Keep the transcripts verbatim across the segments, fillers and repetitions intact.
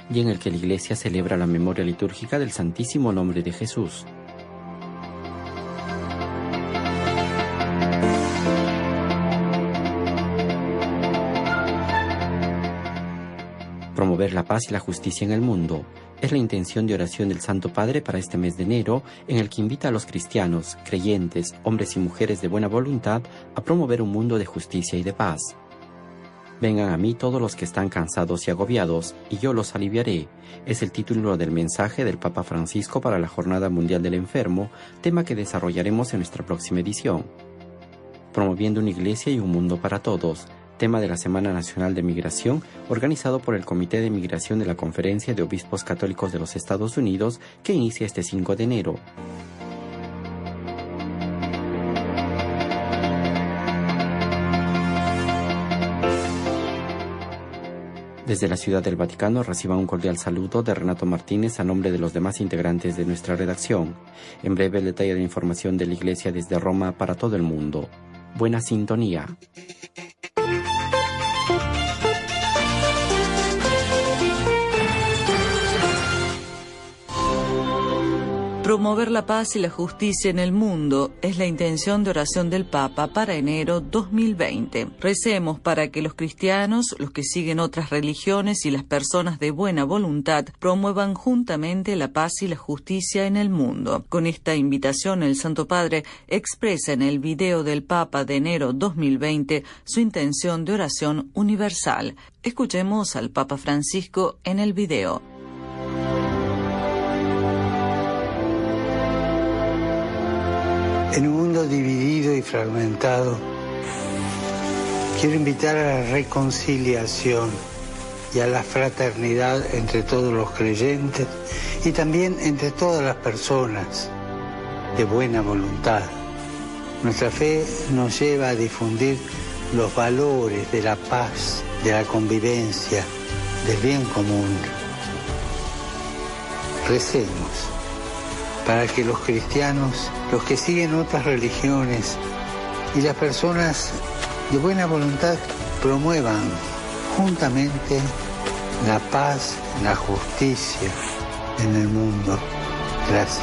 y en el que la Iglesia celebra la memoria litúrgica del Santísimo Nombre de Jesús. Promover la paz y la justicia en el mundo es la intención de oración del Santo Padre para este mes de enero, en el que invita a los cristianos, creyentes, hombres y mujeres de buena voluntad a promover un mundo de justicia y de paz. Vengan a mí todos los que están cansados y agobiados, y yo los aliviaré. Es el título del mensaje del Papa Francisco para la Jornada Mundial del Enfermo, tema que desarrollaremos en nuestra próxima edición. Promoviendo una iglesia y un mundo para todos, tema de la Semana Nacional de Migración, organizado por el Comité de Migración de la Conferencia de Obispos Católicos de los Estados Unidos, que inicia este cinco de enero. Desde la Ciudad del Vaticano reciban un cordial saludo de Renato Martínez a nombre de los demás integrantes de nuestra redacción. En breve el detalle de información de la Iglesia desde Roma para todo el mundo. Buena sintonía. Promover la paz y la justicia en el mundo es la intención de oración del Papa para enero dos mil veinte. Recemos para que los cristianos, los que siguen otras religiones y las personas de buena voluntad promuevan juntamente la paz y la justicia en el mundo. Con esta invitación, el Santo Padre expresa en el video del Papa de enero dos mil veinte su intención de oración universal. Escuchemos al Papa Francisco en el video. En un mundo dividido y fragmentado, quiero invitar a la reconciliación y a la fraternidad entre todos los creyentes y también entre todas las personas de buena voluntad. Nuestra fe nos lleva a difundir los valores de la paz, de la convivencia, del bien común. Recemos para que los cristianos, los que siguen otras religiones y las personas de buena voluntad promuevan juntamente la paz, la justicia en el mundo. Gracias.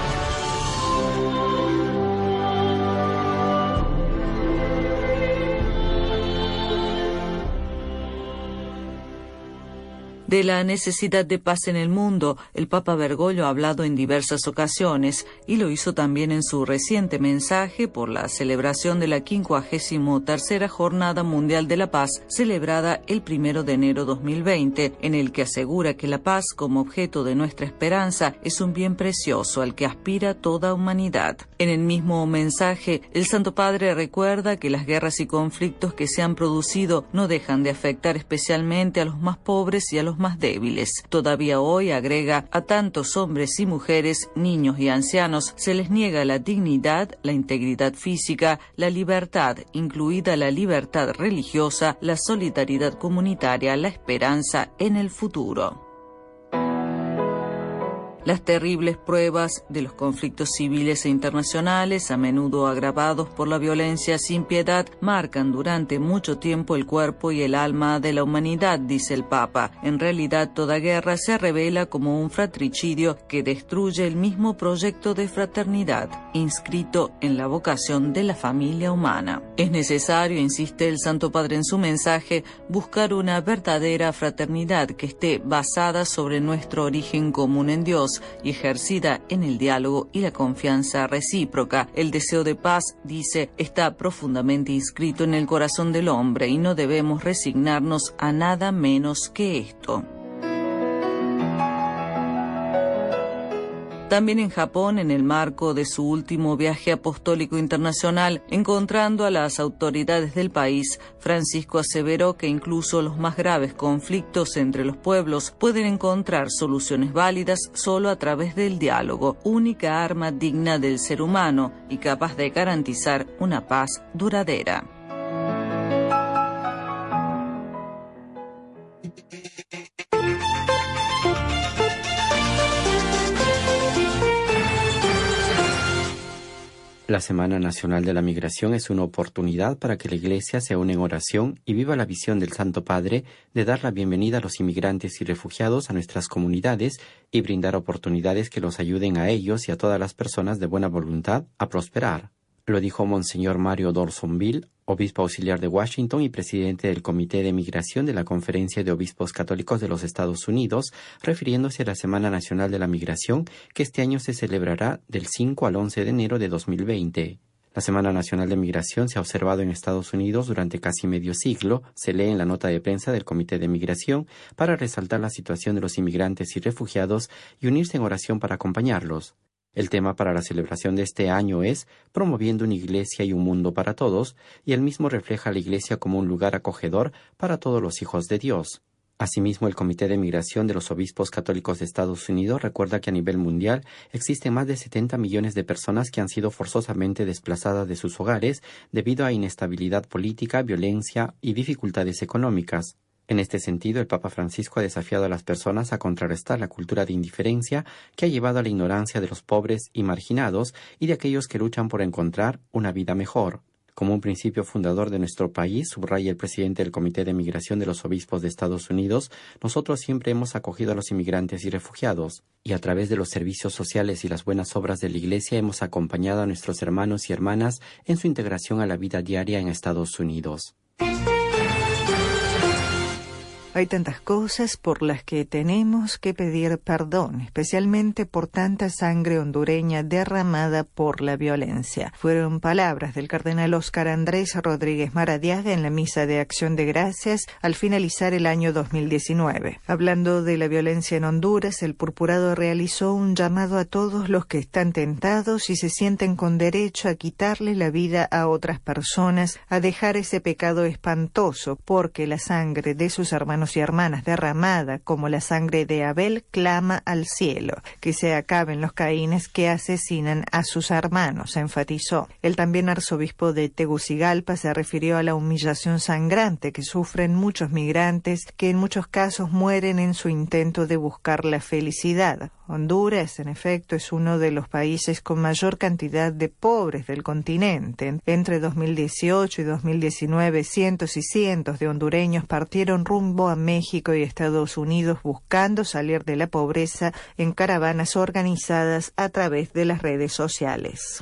De la necesidad de paz en el mundo, el Papa Bergoglio ha hablado en diversas ocasiones y lo hizo también en su reciente mensaje por la celebración de la quincuagésimo tercera Jornada Mundial de la Paz, celebrada el primero de enero dos mil veinte, en el que asegura que la paz como objeto de nuestra esperanza es un bien precioso al que aspira toda humanidad. En el mismo mensaje, el Santo Padre recuerda que las guerras y conflictos que se han producido no dejan de afectar especialmente a los más pobres y a los más débiles. Todavía hoy, agrega, a tantos hombres y mujeres, niños y ancianos, se les niega la dignidad, la integridad física, la libertad, incluida la libertad religiosa, la solidaridad comunitaria, la esperanza en el futuro. Las terribles pruebas de los conflictos civiles e internacionales, a menudo agravados por la violencia sin piedad, marcan durante mucho tiempo el cuerpo y el alma de la humanidad, dice el Papa. En realidad, toda guerra se revela como un fratricidio que destruye el mismo proyecto de fraternidad, inscrito en la vocación de la familia humana. Es necesario, insiste el Santo Padre en su mensaje, buscar una verdadera fraternidad que esté basada sobre nuestro origen común en Dios, y ejercida en el diálogo y la confianza recíproca. El deseo de paz, dice, está profundamente inscrito en el corazón del hombre y no debemos resignarnos a nada menos que esto. También en Japón, en el marco de su último viaje apostólico internacional, encontrando a las autoridades del país, Francisco aseveró que incluso los más graves conflictos entre los pueblos pueden encontrar soluciones válidas solo a través del diálogo, única arma digna del ser humano y capaz de garantizar una paz duradera. La Semana Nacional de la Migración es una oportunidad para que la Iglesia se una en oración y viva la visión del Santo Padre de dar la bienvenida a los inmigrantes y refugiados a nuestras comunidades y brindar oportunidades que los ayuden a ellos y a todas las personas de buena voluntad a prosperar. Lo dijo Monseñor Mario Dorsonville, obispo auxiliar de Washington y presidente del Comité de Migración de la Conferencia de Obispos Católicos de los Estados Unidos, refiriéndose a la Semana Nacional de la Migración, que este año se celebrará del cinco al once de enero de dos mil veinte. La Semana Nacional de Migración se ha observado en Estados Unidos durante casi medio siglo, se lee en la nota de prensa del Comité de Migración, para resaltar la situación de los inmigrantes y refugiados y unirse en oración para acompañarlos. El tema para la celebración de este año es Promoviendo una Iglesia y un Mundo para Todos, y el mismo refleja a la Iglesia como un lugar acogedor para todos los hijos de Dios. Asimismo, el Comité de Migración de los Obispos Católicos de Estados Unidos recuerda que a nivel mundial existen más de setenta millones de personas que han sido forzosamente desplazadas de sus hogares debido a inestabilidad política, violencia y dificultades económicas. En este sentido, el Papa Francisco ha desafiado a las personas a contrarrestar la cultura de indiferencia que ha llevado a la ignorancia de los pobres y marginados y de aquellos que luchan por encontrar una vida mejor. Como un principio fundador de nuestro país, subraya el presidente del Comité de Migración de los Obispos de Estados Unidos, nosotros siempre hemos acogido a los inmigrantes y refugiados, y a través de los servicios sociales y las buenas obras de la Iglesia hemos acompañado a nuestros hermanos y hermanas en su integración a la vida diaria en Estados Unidos. Hay tantas cosas por las que tenemos que pedir perdón, especialmente por tanta sangre hondureña derramada por la violencia. Fueron palabras del cardenal Óscar Andrés Rodríguez Maradiaga en la misa de Acción de Gracias al finalizar el año dos mil diecinueve. Hablando de la violencia en Honduras, el purpurado realizó un llamado a todos los que están tentados y se sienten con derecho a quitarle la vida a otras personas, a dejar ese pecado espantoso, porque la sangre de sus hermanos y hermanas derramada como la sangre de Abel clama al cielo, que se acaben los caínes que asesinan a sus hermanos, enfatizó. El también arzobispo de Tegucigalpa se refirió a la humillación sangrante que sufren muchos migrantes que en muchos casos mueren en su intento de buscar la felicidad. Honduras, en efecto, es uno de los países con mayor cantidad de pobres del continente. Entre dos mil dieciocho y dos mil diecinueve, cientos y cientos de hondureños partieron rumbo a México y Estados Unidos buscando salir de la pobreza en caravanas organizadas a través de las redes sociales.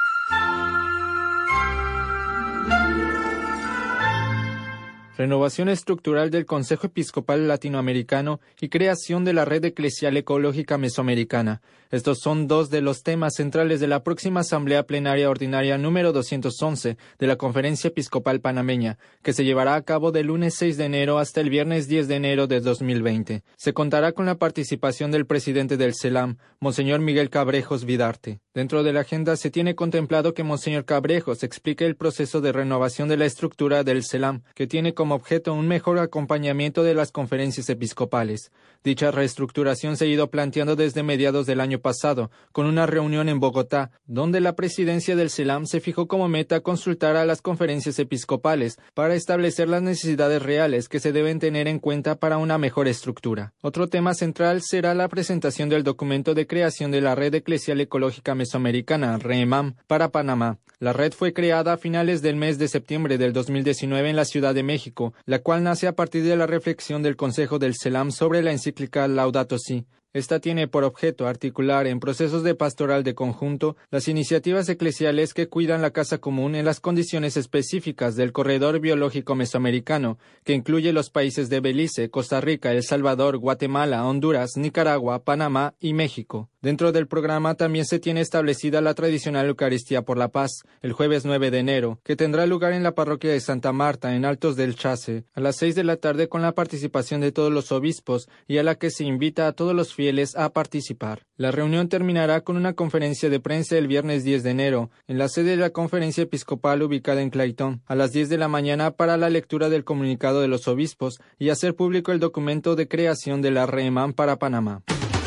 Renovación estructural del Consejo Episcopal Latinoamericano y creación de la Red Eclesial Ecológica Mesoamericana. Estos son dos de los temas centrales de la próxima Asamblea Plenaria Ordinaria número doscientos once de la Conferencia Episcopal Panameña, que se llevará a cabo del lunes seis de enero hasta el viernes diez de enero de dos mil veinte. Se contará con la participación del presidente del CELAM, Monseñor Miguel Cabrejos Vidarte. Dentro de la agenda se tiene contemplado que Monseñor Cabrejos explique el proceso de renovación de la estructura del CELAM, que tiene como objeto un mejor acompañamiento de las conferencias episcopales. Dicha reestructuración se ha ido planteando desde mediados del año pasado, con una reunión en Bogotá, donde la presidencia del CELAM se fijó como meta consultar a las conferencias episcopales para establecer las necesidades reales que se deben tener en cuenta para una mejor estructura. Otro tema central será la presentación del documento de creación de la Red Eclesial Ecológica Mesoamericana, REEMAM, para Panamá. La red fue creada a finales del mes de septiembre del dos mil diecinueve en la Ciudad de México, la cual nace a partir de la reflexión del Consejo del CELAM sobre la encíclica Laudato Si. Esta tiene por objeto articular en procesos de pastoral de conjunto las iniciativas eclesiales que cuidan la casa común en las condiciones específicas del corredor biológico mesoamericano, que incluye los países de Belice, Costa Rica, El Salvador, Guatemala, Honduras, Nicaragua, Panamá y México. Dentro del programa también se tiene establecida la tradicional Eucaristía por la Paz, el jueves nueve de enero, que tendrá lugar en la parroquia de Santa Marta, en Altos del Chase, a las seis de la tarde con la participación de todos los obispos y a la que se invita a todos los fieles a participar. La reunión terminará con una conferencia de prensa el viernes diez de enero, en la sede de la Conferencia Episcopal ubicada en Clayton, a las diez de la mañana para la lectura del comunicado de los obispos y hacer público el documento de creación de la REEMAM para Panamá.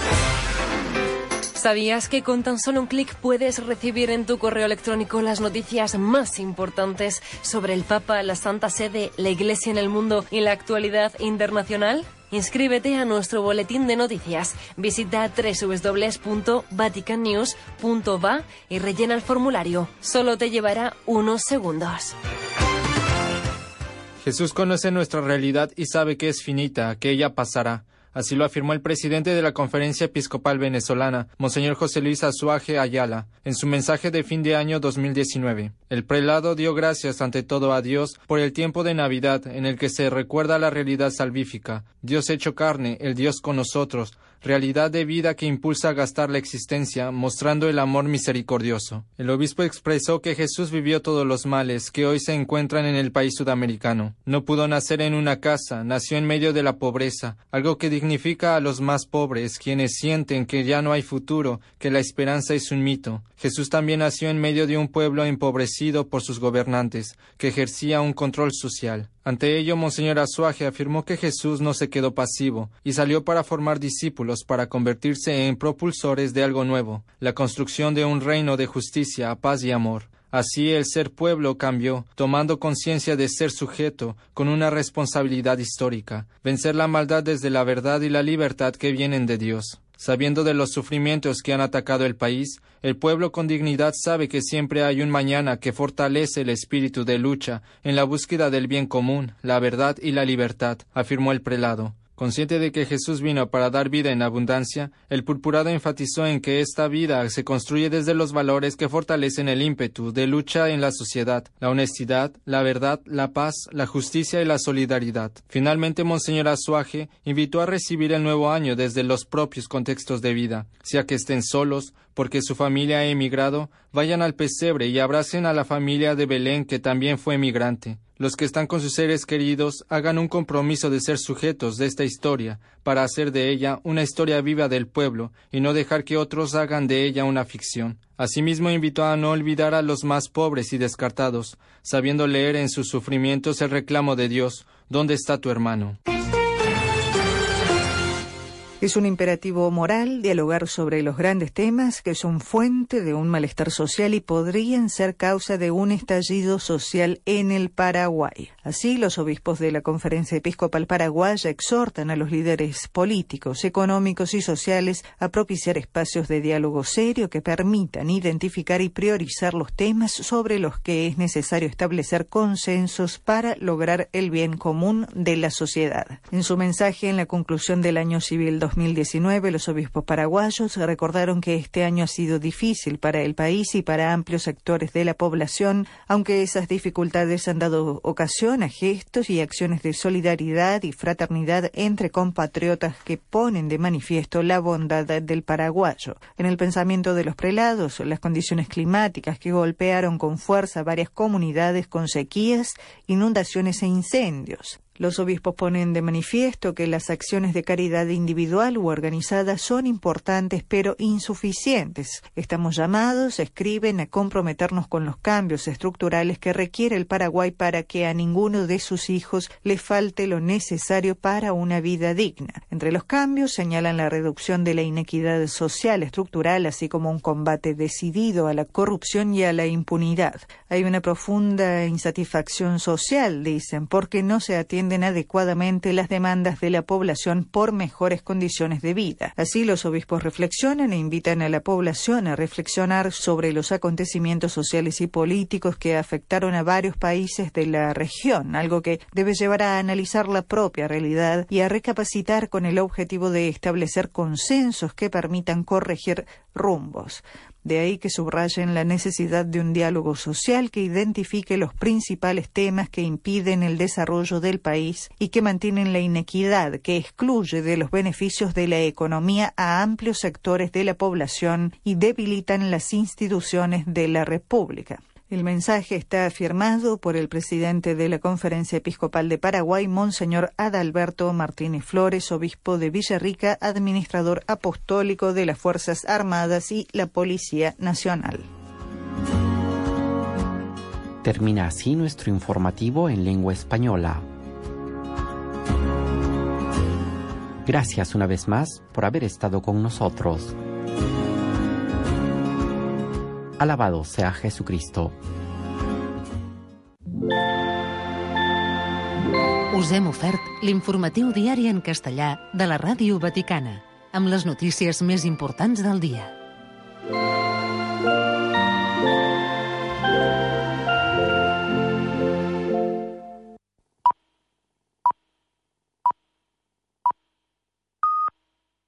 ¿Sabías que con tan solo un clic puedes recibir en tu correo electrónico las noticias más importantes sobre el Papa, la Santa Sede, la Iglesia en el mundo y la actualidad internacional? Inscríbete a nuestro boletín de noticias. Visita doble u doble u doble u punto vatican news punto va y rellena el formulario. Solo te llevará unos segundos. Jesús conoce nuestra realidad y sabe que es finita, que ella pasará. Así lo afirmó el presidente de la Conferencia Episcopal Venezolana, Monseñor José Luis Azuaje Ayala, en su mensaje de fin de año dos mil diecinueve. El prelado dio gracias ante todo a Dios por el tiempo de Navidad en el que se recuerda la realidad salvífica, Dios hecho carne, el Dios con nosotros, realidad de vida que impulsa a gastar la existencia, mostrando el amor misericordioso. El obispo expresó que Jesús vivió todos los males que hoy se encuentran en el país sudamericano. No pudo nacer en una casa, nació en medio de la pobreza, algo que dignifica a los más pobres, quienes sienten que ya no hay futuro, que la esperanza es un mito. Jesús también nació en medio de un pueblo empobrecido por sus gobernantes, que ejercía un control social. Ante ello, Monseñor Azuaje afirmó que Jesús no se quedó pasivo y salió para formar discípulos para convertirse en propulsores de algo nuevo, la construcción de un reino de justicia, paz y amor. Así el ser pueblo cambió, tomando conciencia de ser sujeto, con una responsabilidad histórica, vencer la maldad desde la verdad y la libertad que vienen de Dios. Sabiendo de los sufrimientos que han atacado el país, el pueblo con dignidad sabe que siempre hay un mañana que fortalece el espíritu de lucha en la búsqueda del bien común, la verdad y la libertad, afirmó el prelado. Consciente de que Jesús vino para dar vida en abundancia, el purpurado enfatizó en que esta vida se construye desde los valores que fortalecen el ímpetu de lucha en la sociedad, la honestidad, la verdad, la paz, la justicia y la solidaridad. Finalmente, Monseñor Azuaje invitó a recibir el nuevo año desde los propios contextos de vida, sea que estén solos, porque su familia ha emigrado, vayan al pesebre y abracen a la familia de Belén que también fue emigrante. Los que están con sus seres queridos hagan un compromiso de ser sujetos de esta historia, para hacer de ella una historia viva del pueblo y no dejar que otros hagan de ella una ficción. Asimismo invitó a no olvidar a los más pobres y descartados, sabiendo leer en sus sufrimientos el reclamo de Dios, ¿dónde está tu hermano? Es un imperativo moral dialogar sobre los grandes temas que son fuente de un malestar social y podrían ser causa de un estallido social en el Paraguay. Así, los obispos de la Conferencia Episcopal Paraguaya exhortan a los líderes políticos, económicos y sociales a propiciar espacios de diálogo serio que permitan identificar y priorizar los temas sobre los que es necesario establecer consensos para lograr el bien común de la sociedad. En su mensaje en la conclusión del año civil dos mil diecinueve, los obispos paraguayos recordaron que este año ha sido difícil para el país y para amplios sectores de la población, aunque esas dificultades han dado ocasión a gestos y acciones de solidaridad y fraternidad entre compatriotas que ponen de manifiesto la bondad del paraguayo. En el pensamiento de los prelados, las condiciones climáticas que golpearon con fuerza varias comunidades con sequías, inundaciones e incendios. Los obispos ponen de manifiesto que las acciones de caridad individual u organizada son importantes pero insuficientes. Estamos llamados, escriben, a comprometernos con los cambios estructurales que requiere el Paraguay para que a ninguno de sus hijos le falte lo necesario para una vida digna. Entre los cambios señalan la reducción de la inequidad social estructural, así como un combate decidido a la corrupción y a la impunidad. Hay una profunda insatisfacción social, dicen, porque no se atiende adecuadamente las demandas de la población por mejores condiciones de vida. Así, los obispos reflexionan e invitan a la población a reflexionar sobre los acontecimientos sociales y políticos que afectaron a varios países de la región, algo que debe llevar a analizar la propia realidad y a recapacitar con el objetivo de establecer consensos que permitan corregir rumbos. De ahí que subrayen la necesidad de un diálogo social que identifique los principales temas que impiden el desarrollo del país y que mantienen la inequidad, que excluye de los beneficios de la economía a amplios sectores de la población y debilitan las instituciones de la República. El mensaje está firmado por el presidente de la Conferencia Episcopal de Paraguay, Monseñor Adalberto Martínez Flores, obispo de Villarrica, administrador apostólico de las Fuerzas Armadas y la Policía Nacional. Termina así nuestro informativo en lengua española. Gracias una vez más por haber estado con nosotros. Alabado sea Jesucristo. Us hem ofert l'informatiu diari en castellà de la Ràdio Vaticana, amb les notícies més importants del dia.